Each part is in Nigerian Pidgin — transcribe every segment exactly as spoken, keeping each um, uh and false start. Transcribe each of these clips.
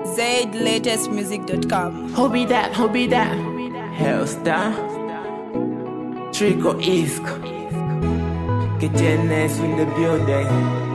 zaid latest music dot com. Who be that? Who be that? Hellstar Trico Isk Get your nest in the building.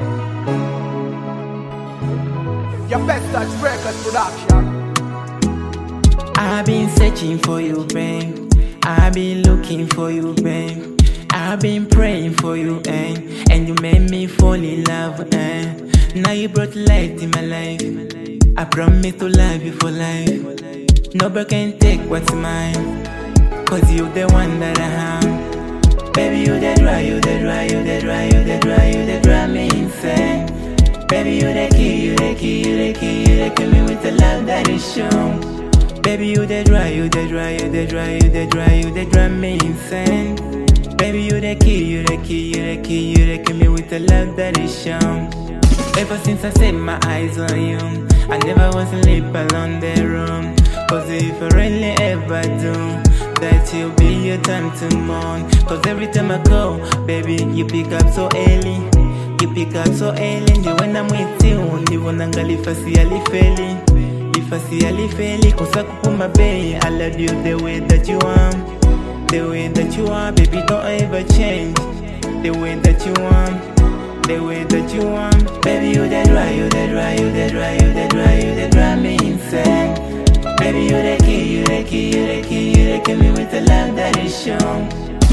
Your best touch record production. I've been searching for you, babe. I've been looking for you, babe. I've been praying for you, eh? And you made me fall in love, eh? Now you brought light in my life. I promise to love you for life. Nobody can take what's mine, cause you the one that I am. Baby, you the dry, you the dry, you the dry, you the dry, you the dry me insane. Baby, you the key, you the key, you the key, you the kill me with the love that is shown. Baby, you the dry, you the dry, you the dry, you the dry, you the dry me insane. Baby, you the key, you the key, you the key, you the kill me with the love that is shown. Ever since I set my eyes on you, I never want to sleep alone the room. Cause if I really ever do, that you'll be your time to mourn. Cause every time I call, baby, you pick up so early. You pick up so early, and when I'm with you, you wanna go if I see Ali failing. If I see Ali failing, cause I could put my baby, I love you the way that you are. The way that you are, baby, don't ever change. The way that you want, the way that you want. Baby, you the dry, you the dry, you the dry, you the dry, you the dry me insane. Baby, you the key, you the key, you the key, you the kill me with the love that is shown.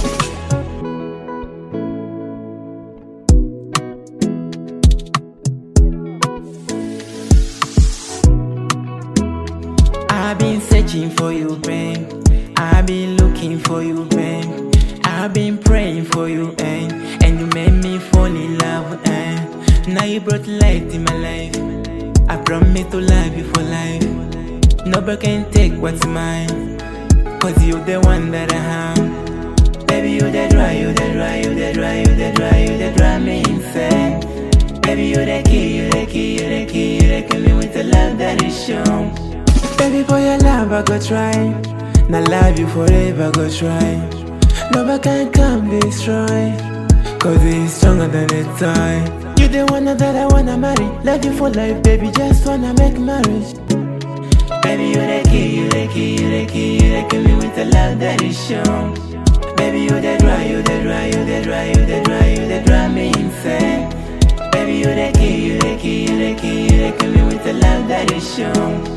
I've been searching for you, babe. I've been looking for you, babe. I've been praying for you, eh? And you made me fall in love, eh? Now you brought light in my life. I promise to love you for life. Nobody can take what's mine, cause you the one that I am. Baby, you the dry, you the dry, you the dry, you the dry, you the dry me insane. Baby, you the key, you the key, you the key, you the kill me with the love that is shown. Baby, for your love I go try. Now love you forever, go try. Nobody can come destroy, cause it's stronger than the tie. You the one that I wanna marry. Love you for life, baby, just wanna make marriage. Baby, you the key, you the key, you the key, you the kill me with the love that is shown. Baby, you the dry, you the dry, you the dry, you the dry, you the dry me insane. Baby, you the key, you the key, you the key, you the kill me with the love that is shown.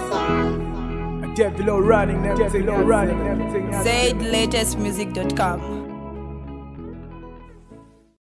Get below running, everything, running, everything. zaid latest music dot com.